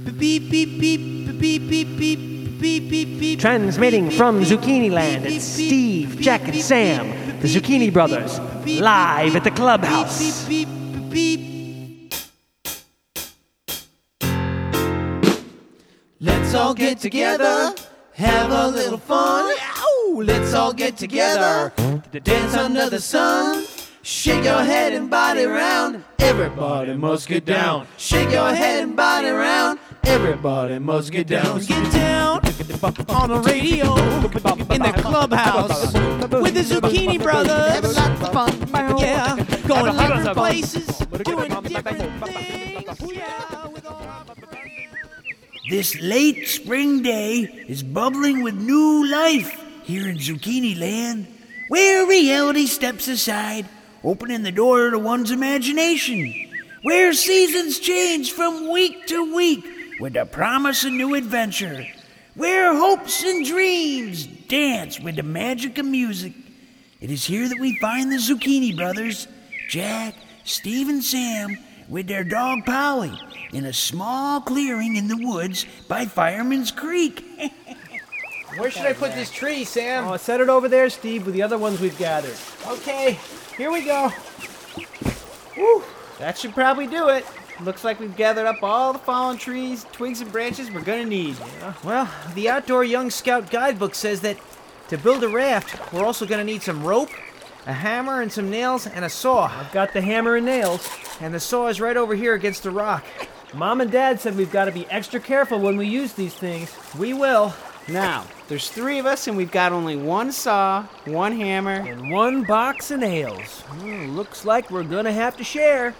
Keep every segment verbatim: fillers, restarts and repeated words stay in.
Beep, beep, beep, beep, beep, beep, beep, beep, beep. Transmitting from Zucchini Land, it's Steve, Jack, and Sam, the Zucchini Brothers, live at the clubhouse. Beep, beep, beep. Let's all get together, have a little fun. Ow! Let's all get together to dance under the sun. Shake your head and body round. Everybody must get down. Shake your head and body round. Everybody must get down. Get down on the radio in the clubhouse with the Zucchini Brothers. Yeah, going different places, doing different things. Yeah, with all This late spring day is bubbling with new life here in Zucchini Land, where reality steps aside, opening the door to one's imagination, where seasons change from week to week with the promise of new adventure, where hopes and dreams dance with the magic of music. It is here that we find the Zucchini Brothers, Jack, Steve, and Sam, with their dog Polly, in a small clearing in the woods by Fireman's Creek. Where should I put this tree, Sam? Oh, set it over there, Steve, with the other ones we've gathered. Okay, here we go. Whew, that should probably do it. Looks like we've gathered up all the fallen trees, twigs, and branches we're gonna need. Yeah. Well, the Outdoor Young Scout guidebook says that to build a raft, we're also gonna need some rope, a hammer, and some nails, and a saw. I've got the hammer and nails. And the saw is right over here against the rock. Mom and Dad said we've got to be extra careful when we use these things. We will. Now, there's three of us, and we've got only one saw, one hammer, And one box of nails. Hmm, looks like we're gonna have to share.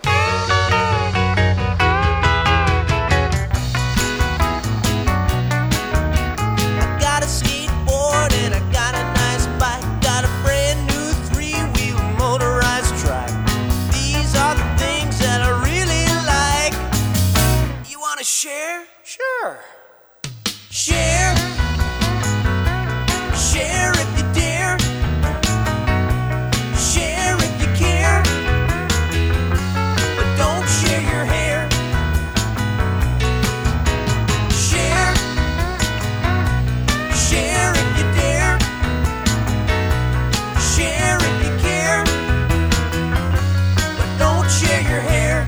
I got a skateboard and I got a nice bike. Got a brand new three-wheel motorized trike. These are the things that I really like. You wanna share? Sure. Share. Share if you dare. Share if you care. But don't share your hair. Share. Share if you dare. Share if you care. But don't share your hair.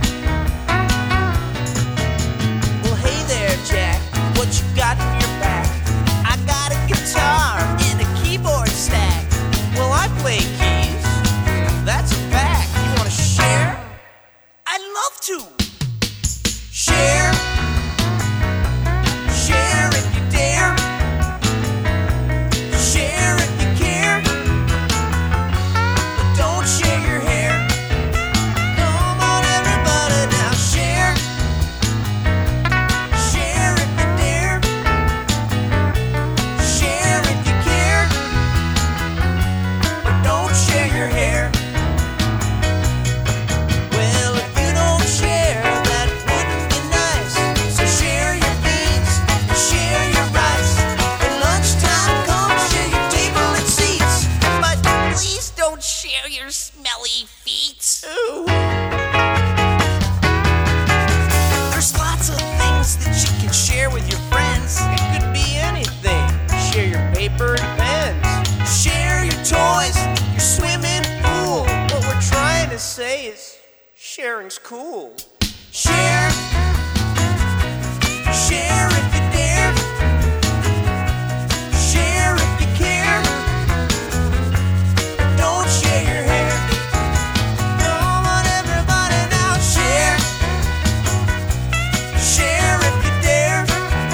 Well, hey there, Jack. What you got in your back? I got a guitar and a keyboard stack. Well, I play keys. That's a fact. You wanna share? I'd love to. Share. Share if you dare. Share if you care. But don't share your hair. Come on, everybody now, share. Share if you dare. Share if you care. But don't share your hair. Well, if you don't share, that wouldn't be nice. So share your beans, share your rice. When lunchtime comes, share your table and seats. But please don't share your smelly feet. Ooh. There's lots of things that you can share with your friends. It could be anything. Share your paper and pens. Share your toys, your swimming pool. What we're trying to say is sharing's cool. Share. Share if you dare. Share if you care. Don't share your hair. Come on, everybody now, share. Share if you dare.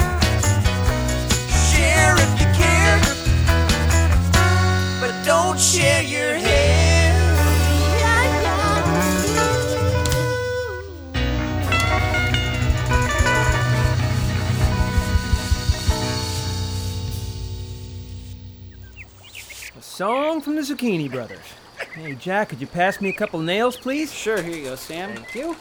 Share if you care. But don't share your hair. A song from the Zucchini Brothers. Hey, Jack, could you pass me a couple nails, please? Sure, here you go, Sam. Thank you.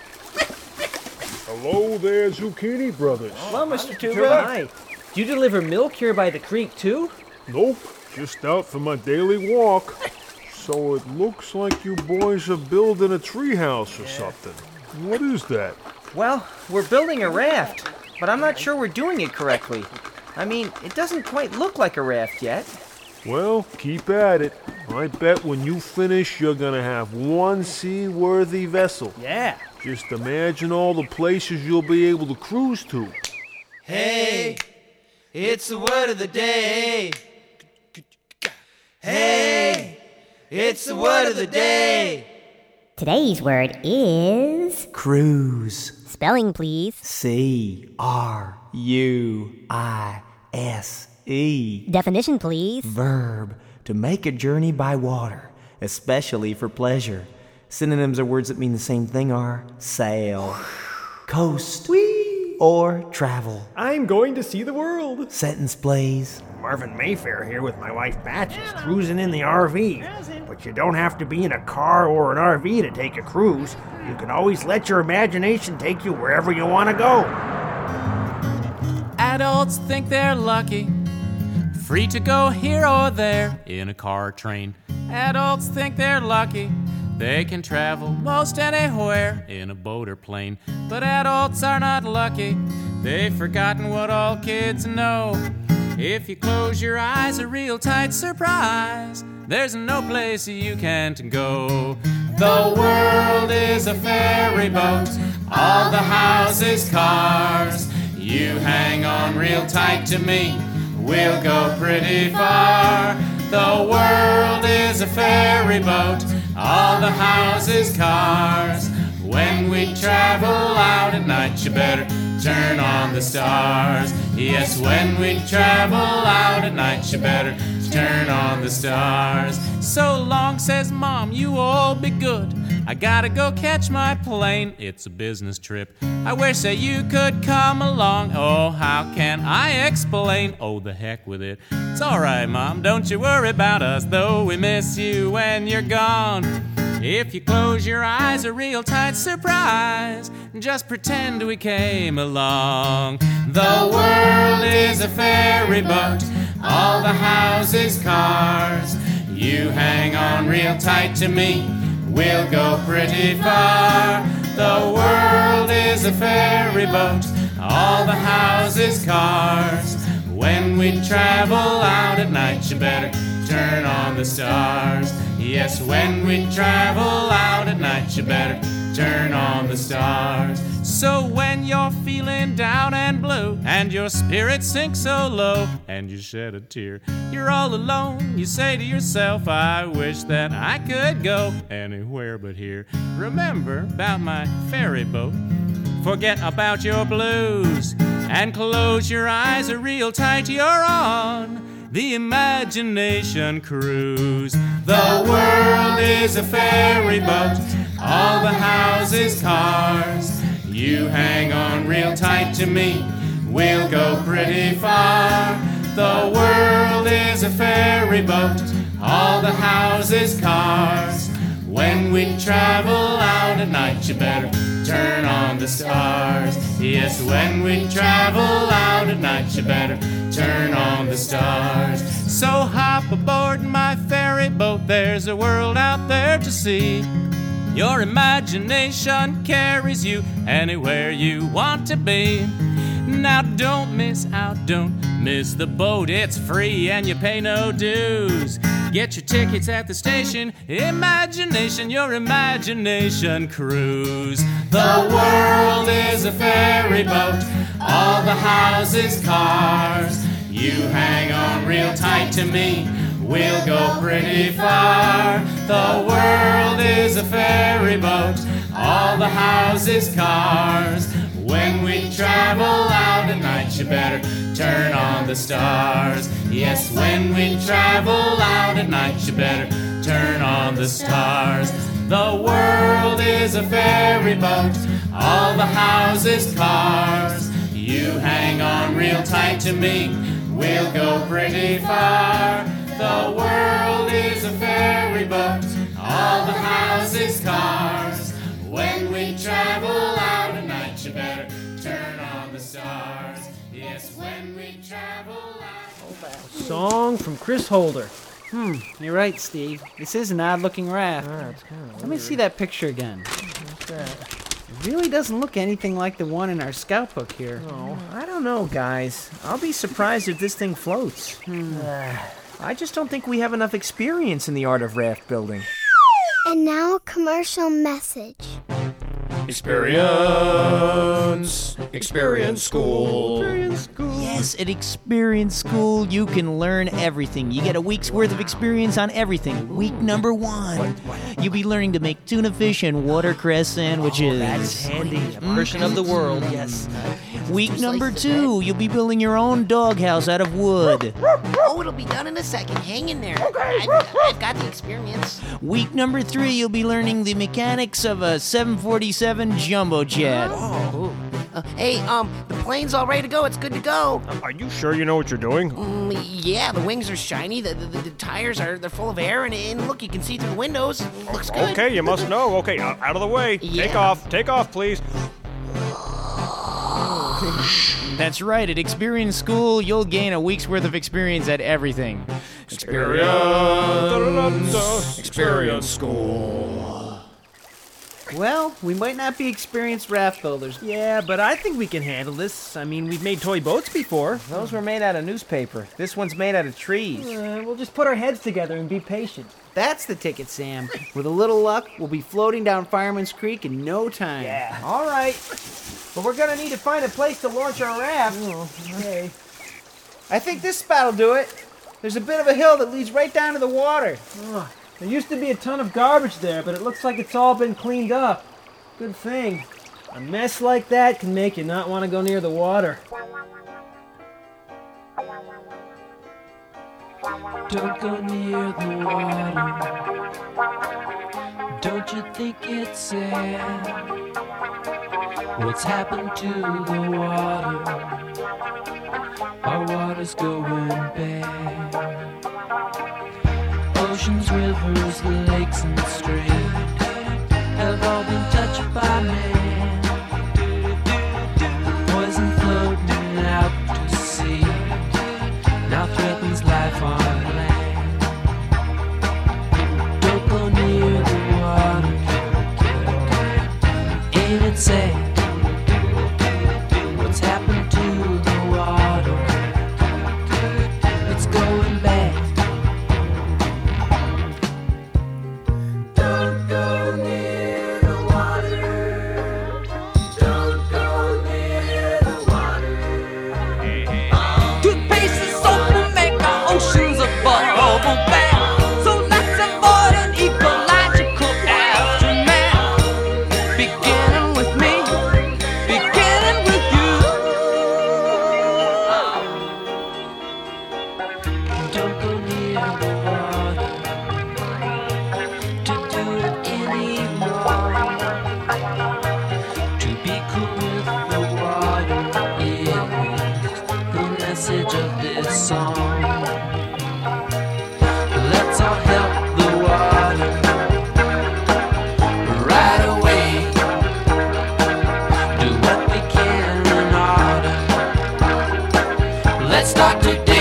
Hello there, Zucchini Brothers. Hello, Mister Sure, Tuba. hi. Do you deliver milk here by the creek, too? Nope, just out for my daily walk. So it looks like you boys are building a treehouse or something. What is that? Well, we're building a raft. but I'm not sure we're doing it correctly. I mean, it doesn't quite look like a raft yet. Well, keep at it. I bet when you finish, you're gonna have one seaworthy vessel. Yeah. Just imagine all the places you'll be able to cruise to. Hey, it's the word of the day. Hey, it's the word of the day. Today's word is... Cruise. Spelling, please. C R U I S E. Definition, please. Verb, to make a journey by water, especially for pleasure. Synonyms or words that mean the same thing are sail, coast, Whee! Or travel. I'm going to see the world. Sentence, please. Marvin Mayfair here with my wife Patches, cruising in the R V. But you don't have to be in a car or an R V to take a cruise. You can always let your imagination take you wherever you want to go. Adults think they're lucky, free to go here or there in a car or train. Adults think they're lucky, they can travel most anywhere in a boat or plane. But adults are not lucky, they've forgotten what all kids know. If you close your eyes, a real tight surprise, there's no place you can't go. The world is a ferry boat, all the houses cars. You hang on real tight to me, we'll go pretty far. The world is a ferry boat, all the houses cars. When we travel out at night, you better turn on the stars. Yes, when we travel out at night, you better turn on the stars. So long, says Mom, you all be good. I gotta go catch my plane, it's a business trip. I wish that you could come along. Oh, how can I explain? Oh, the heck with it. It's alright, Mom, don't you worry about us, though we miss you when you're gone. If you close your eyes, a real tight surprise, just pretend we came along. The world is a ferry boat, all the houses cars. You hang on real tight to me, we'll go pretty far. The world is a ferry boat, all the houses cars. When we travel out at night, you better turn on the stars. Yes, when we travel out at night, you better turn on the stars. So when you're feeling down and blue, and your spirit sinks so low, and you shed a tear, you're all alone, you say to yourself, I wish that I could go anywhere but here. Remember about my ferry boat, forget about your blues, and close your eyes real tight, you're on the imagination cruise. The world is a ferry boat, all the houses cars. You hang on real tight to me, we'll go pretty far. The world is a ferry boat, all the houses cars. When we travel out at night, you better turn on the stars. Yes, when we travel out at night, you better turn on the stars. So hop aboard my ferry boat, there's a world out there to see. Your imagination carries you anywhere you want to be. Now don't miss out, don't miss the boat, it's free and you pay no dues. Get your tickets at the station, imagination, your imagination cruise. The world is a ferry boat, all the houses cars. You hang on real tight to me, we'll go pretty far. The world is a ferry boat, all the houses cars. When we travel out at night, you better turn on the stars. Yes, when we travel out at night, you better turn on the stars. The world is a ferry boat, all the houses cars. You hang on real tight to me, we'll go pretty far. The world is a ferry boat, all the houses cars. When we travel out at night, you better turn on the stars. Yes, when we travel out. Song from Chris Holder. Hmm, you're right, Steve. This is an odd-looking raft. Ah, it's kind of Let me see that picture again. What's that? really doesn't look anything like the one in our scout book here. Oh, I don't know, guys. I'll be surprised if this thing floats. Hmm. Uh, I just don't think we have enough experience in the art of raft building. And now a commercial message. Experience. Experience School. Experience School. Yes, at Experience School, you can learn everything. You get a week's worth of experience on everything. Week number one, you'll be learning to make tuna fish and watercress sandwiches. Oh, that's handy. Immersion of the world, yes. Week number two, you'll be building your own doghouse out of wood. Oh, it'll be done in a second. Hang in there. I've, I've got the experience. Week number three, you'll be learning the mechanics of a seven forty-seven jumbo jet. Oh. Uh, hey, um, the plane's all ready to go. It's good to go. Are you sure you know what you're doing? Mm, yeah, the wings are shiny. The, the, the tires are they're full of air, and, and look, you can see through the windows. It looks good. Okay, you must know. Okay, uh, out of the way. Yeah. Take off. Take off, please. That's right. At Experience School, you'll gain a week's worth of experience at everything. Experience. Experience School. Well, we might not be experienced raft builders. Yeah, but I think we can handle this. I mean, we've made toy boats before. Those were made out of newspaper. This one's made out of trees. Uh, we'll just put our heads together and be patient. That's the ticket, Sam. With a little luck, we'll be floating down Fireman's Creek in no time. Yeah. All right. But we're going to need to find a place to launch our raft. Oh, okay. I think this spot will do it. There's a bit of a hill that leads right down to the water. Oh, there used to be a ton of garbage there, but it looks like it's all been cleaned up. Good thing. A mess like that can make you not want to go near the water. Don't go near the water. Don't you think it's sad? What's happened to the water? Our water's going bad. Oceans, rivers, lakes, and streams have all been touched by man. The poison floating out to sea now threatens life on land. Don't go near the water. Ain't it sad? What's happened to the water? It's going bad. Don't go near the water. Don't go near the water. Toothpaste and soap will make our oceans a bubble bath. So let's avoid an ecological aftermath. Beginning with me, beginning with you. Don't go near the water to do it anymore. To be cool with the water is the message of this song. Let's all help the water right away. Do what we can in order. Let's start today.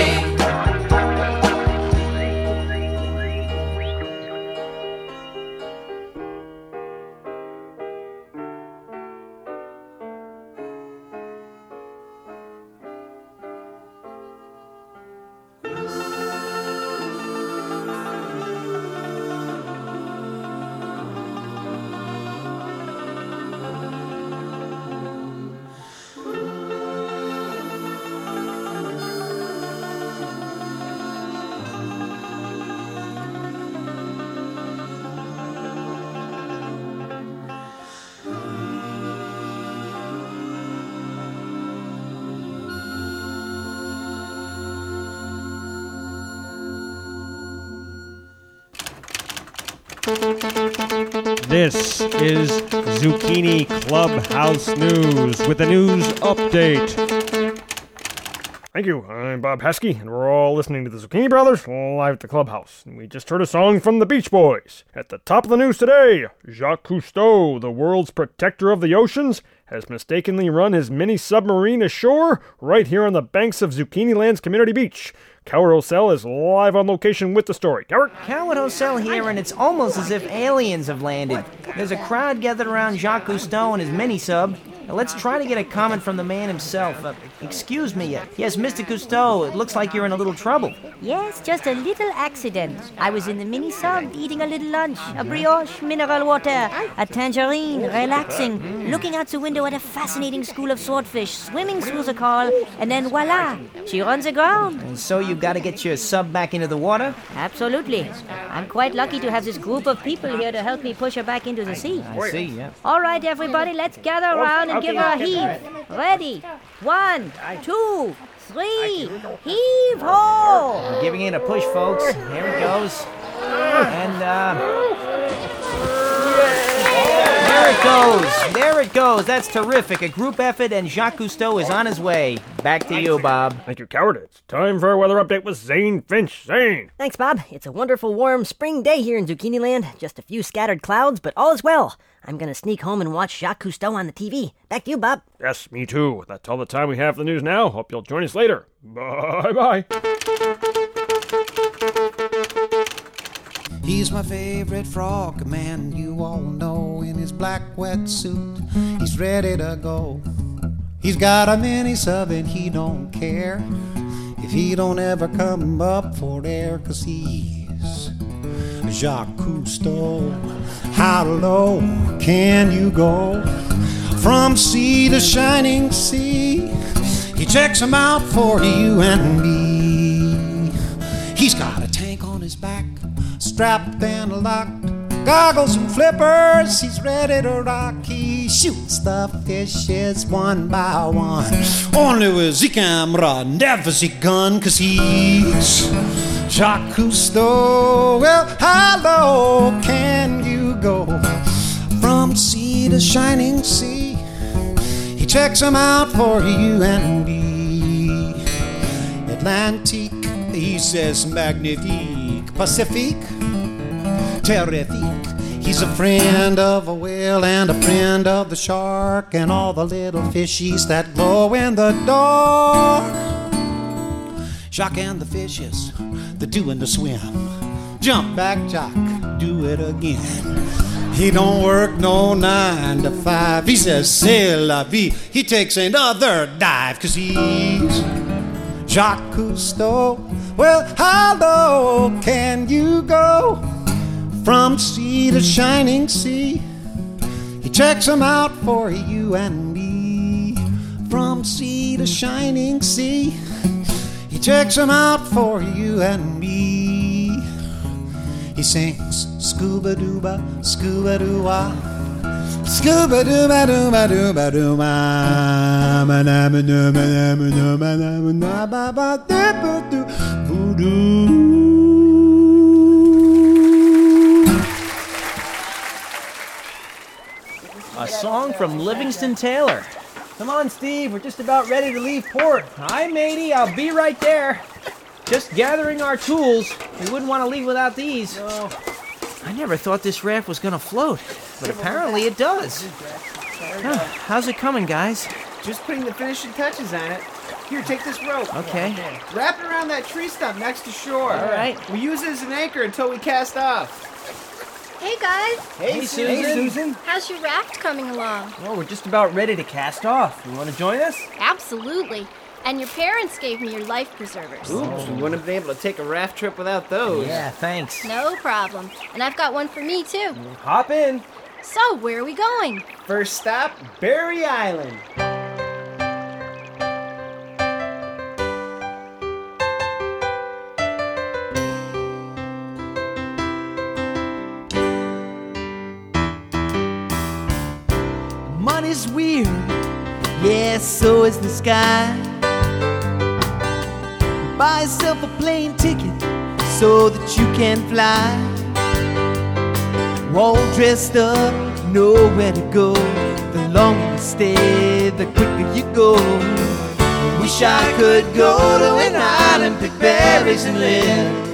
This is Zucchini Clubhouse News with a news update. Thank you. I'm Bob Heskey, and we're all listening to the Zucchini Brothers live at the Clubhouse. And we just heard a song from the Beach Boys. At the top of the news today, Jacques Cousteau, the world's protector of the oceans, has mistakenly run his mini submarine ashore right here on the banks of Zucchini Land's Community Beach. Coward O'Sell is live on location with the story. Coward? Coward O'Sell here, and it's almost as if aliens have landed. There's a crowd gathered around Jacques Cousteau and his mini-sub. Now let's try to get a comment from the man himself. Uh, excuse me. Uh, yes, Mister Cousteau, it looks like you're in a little trouble. Yes, just a little accident. I was in the mini-sub eating a little lunch, a brioche, mineral water, a tangerine, relaxing, looking out the window at a fascinating school of swordfish swimming through the call, and then voila, she runs aground. And so you've got to get your sub back into the water? Absolutely. I'm quite lucky to have this group of people here to help me push her back into the sea. I see, yeah. All right, everybody, let's gather around and give her a heave. Ready? One, two, three, heave ho! We're giving it a push, folks. Here it goes. And, uh... there it goes. There it goes. That's terrific. A group effort, and Jacques Cousteau is on his way. Back to you, Bob. Thank you, Coward. It's time for a weather update with Zane Finch. Zane! Thanks, Bob. It's a wonderful, warm spring day here in Zucchini Land. Just a few scattered clouds, but all is well. I'm gonna sneak home and watch Jacques Cousteau on the T V. Back to you, Bob. Yes, me too. That's all the time we have for the news now. Hope you'll join us later. Bye-bye. He's my favorite frog man, you all know, in his black wetsuit. He's ready to go. He's got a mini sub and he don't care if he don't ever come up for air, 'cause he's Jacques Cousteau. How low can you go? From sea to shining sea, he checks them out for you and me. He's got a tank on his back, strapped and locked, goggles and flippers, he's ready to rock. He shoots the fishes one by one, only with the camera, never the gun, 'cause he's Jacques Cousteau. Well, how low can you go? From sea to shining sea, he checks them out for you and me. Atlantic, he says magnifique. Pacific, terrific. He's a friend of a whale and a friend of the shark and all the little fishies that glow in the dark. Jacques and the fishes, they're doing the swim. Jump back, Jacques, do it again. He don't work no nine to five. He says, c'est la vie. He takes another dive, 'cause he's Jacques Cousteau. Well, how low can you go? From sea to shining sea, he checks them out for you and me. From sea to shining sea, he checks them out for you and me. He sings scuba dooba, scuba doo-wah, scuba dooba dooba dooba dooba, manama numa nama numa nama naba ba dooba doo voodoo. A song from Livingston Taylor. Come on, Steve, we're just about ready to leave port. Hi, matey, I'll be right there. Just gathering our tools. We wouldn't want to leave without these. No. I never thought this raft was going to float, but apparently it does. Huh, how's it coming, guys? Just putting the finishing touches on it. Here, take this rope. Okay. Wrap it around that tree stump next to shore. All right. We use it as an anchor until we cast off. Hey, guys. Hey, hey Susan. Hey, Susan. How's your raft coming along? Well, we're just about ready to cast off. You want to join us? Absolutely. And your parents gave me your life preservers. Oops, we wouldn't have been able to take a raft trip without those. Yeah, thanks. No problem. And I've got one for me, too. Hop in. So, where are we going? First stop, Berry Island. Money's weird, yeah, so is the sky. Buy yourself a plane ticket so that you can fly. All dressed up, nowhere to go. The longer you stay, the quicker you go. Wish I could go to an island, pick berries and live.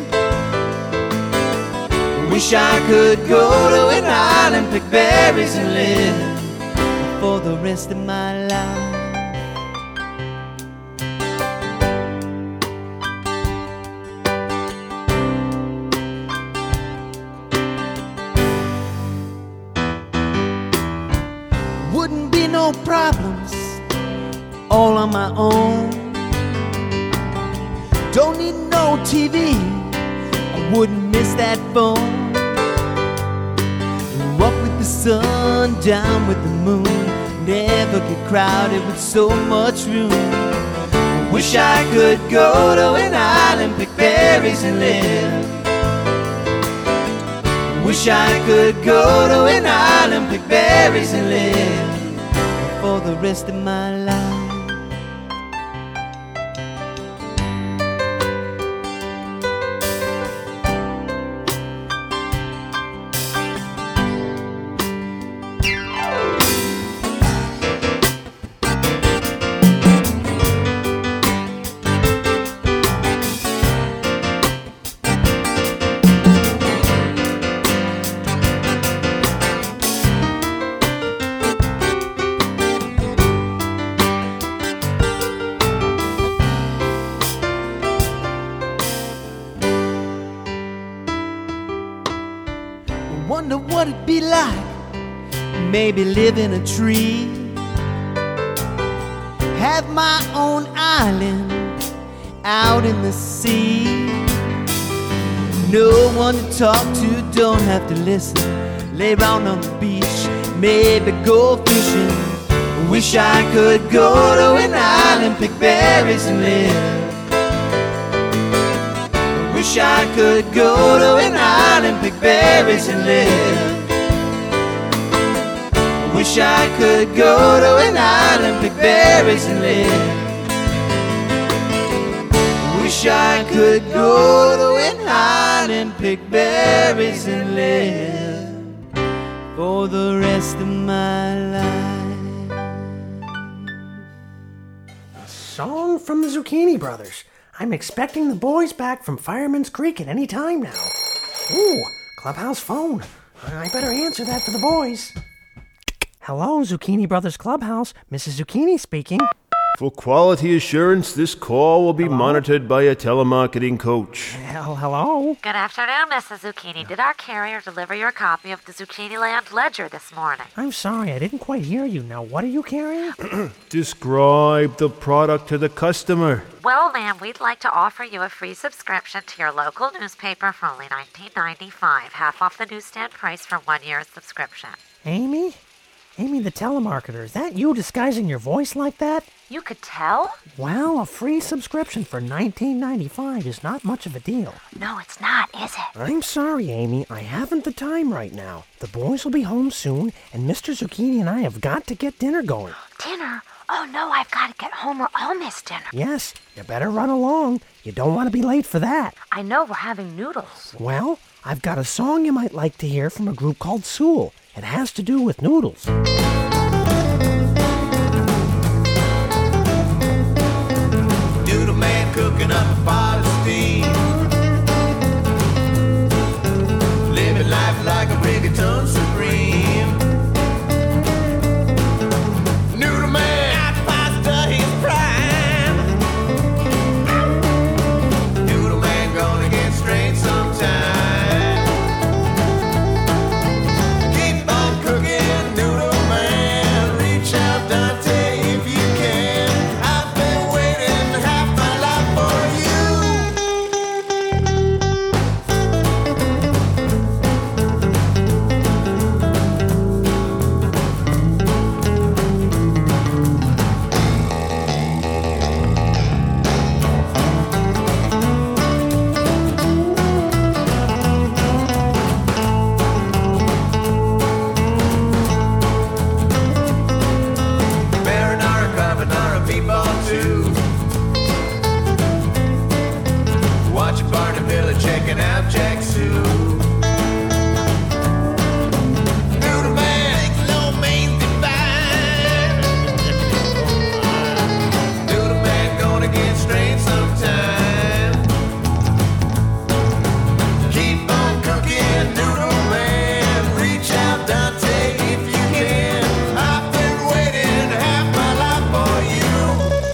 Wish I could go to an island, pick berries and live for the rest of my no problems, all on my own. Don't need no T V, I wouldn't miss that phone. Up with the sun, down with the moon, never get crowded with so much room. Wish I could go to an island, pick berries and live. Wish I could go to an island, pick berries and live for the rest of my life. Wonder what it'd be like, maybe live in a tree, have my own island out in the sea. No one to talk to, don't have to listen, lay around on the beach, maybe go fishing. Wish I could go to an island, pick berries and live. Wish I could go to an island, pick berries and live. Wish I could go to an island, pick berries and live. Wish I could go to an island, pick berries and live for the rest of my life. A song from the Zucchini Brothers. I'm expecting the boys back from Fireman's Creek at any time now. Ooh, clubhouse phone. I better answer that for the boys. Hello, Zucchini Brothers Clubhouse. Missus Zucchini speaking. For quality assurance, this call will be Hello? monitored by a telemarketing coach. Hell, hello? Good afternoon, Missus Zucchini. Did our carrier deliver your copy of the Zucchini Land Ledger this morning? I'm sorry, I didn't quite hear you. Now, what are you carrying? Describe the product to the customer. Well, ma'am, we'd like to offer you a free subscription to your local newspaper for only nineteen ninety-five, half off the newsstand price for one year's subscription. Amy? Amy the telemarketer, is that you disguising your voice like that? You could tell? Well, a free subscription for nineteen ninety-five is not much of a deal. No, it's not, is it? I'm sorry, Amy. I haven't the time right now. The boys will be home soon, and Mister Zucchini and I have got to get dinner going. Dinner? Oh, no, I've got to get home or I'll miss dinner. Yes, you better run along. You don't want to be late for that. I know we're having noodles. Well, I've got a song you might like to hear from a group called Sewell. It has to do with noodles. Noodle man cooking up a pot of steam, living life like a reggaeton supreme. Noodle man got pasta his prime. Noodle man gonna get straight sometime. Keep on cooking, noodle man. Reach out, Dante, if you can. I've been waiting half my life for marinara, carbonara, meatball too. Watching Barney Miller, checking out Jack Sue. Noodle man, lo mein divine. Noodle man gonna get straight sometime. Keep on cooking, noodle man. Reach out, Dante, if you can. I've been waiting half my life for you.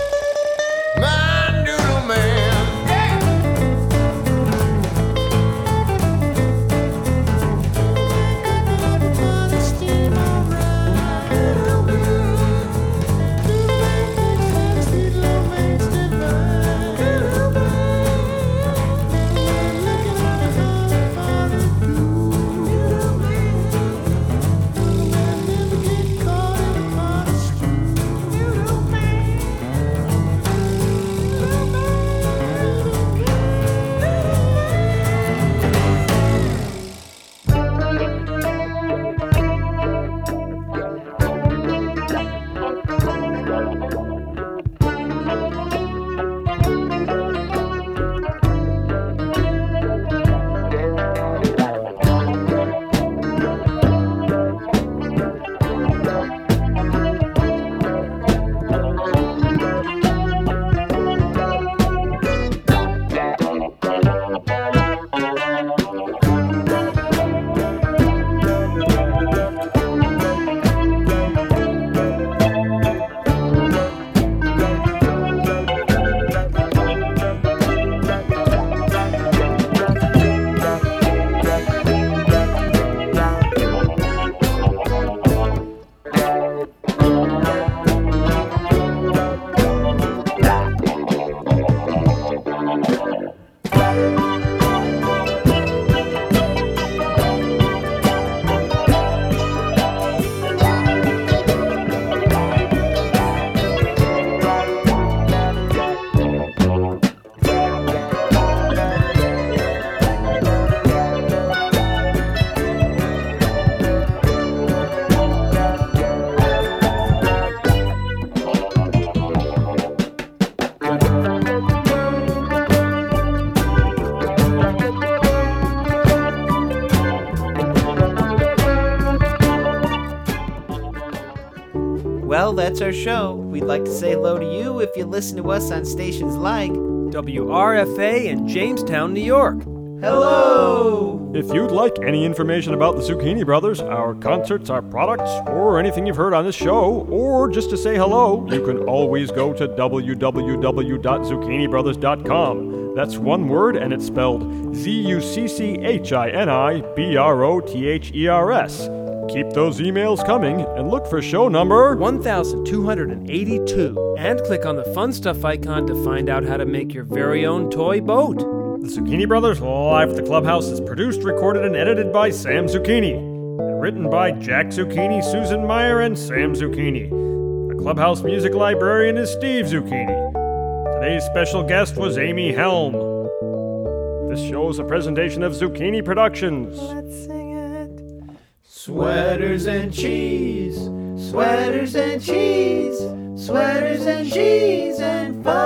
that's our show. We'd like to say hello to you if you listen to us on stations like W R F A in Jamestown, New York. Hello! If you'd like any information about the Zucchini Brothers, our concerts, our products, or anything you've heard on this show, or just to say hello, you can always go to w w w dot zucchini brothers dot com. That's one word, and it's spelled Z U C C H I N I B R O T H E R S. Keep those emails coming, and look for show number one thousand two hundred eighty-two. And click on the Fun Stuff icon to find out how to make your very own toy boat. The Zucchini Brothers Live at the Clubhouse is produced, recorded, and edited by Sam Zucchini. And written by Jack Zucchini, Susan Meyer, and Sam Zucchini. The Clubhouse music librarian is Steve Zucchini. Today's special guest was Amy Helm. This show is a presentation of Zucchini Productions. Let's sing it. Sweaters and cheese, sweaters and cheese, sweaters and cheese and fun.